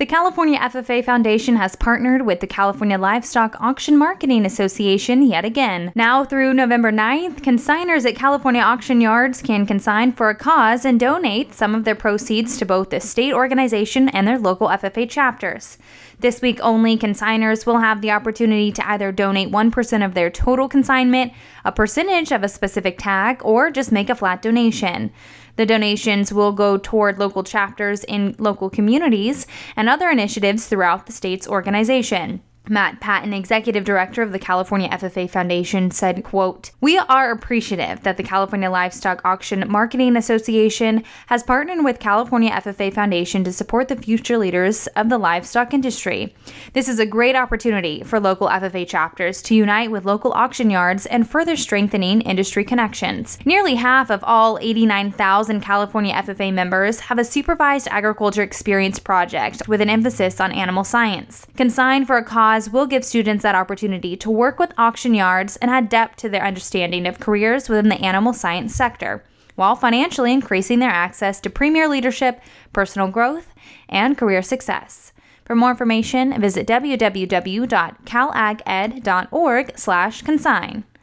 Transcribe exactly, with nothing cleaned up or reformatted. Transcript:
The California F F A Foundation has partnered with the California Livestock Auction Marketing Association yet again. Now through November ninth, consigners at California auction yards can consign for a cause and donate some of their proceeds to both the state organization and their local F F A chapters. This week only, consigners will have the opportunity to either donate one percent of their total consignment, a percentage of a specific tag, or just make a flat donation. The donations will go toward local chapters in local communities and other initiatives throughout the state's organization. Matt Patton, executive director of the California F F A Foundation, said, quote, "We are appreciative that the California Livestock Auction Marketing Association has partnered with California F F A Foundation to support the future leaders of the livestock industry. This is a great opportunity for local F F A chapters to unite with local auction yards and further strengthening industry connections. Nearly half of all eighty-nine thousand California F F A members have a supervised agriculture experience project with an emphasis on animal science. Consign for a cause will give students that opportunity to work with auction yards and add depth to their understanding of careers within the animal science sector, while financially increasing their access to premier leadership, personal growth, and career success. For more information, visit w w w dot cal ag ed dot org slash consign.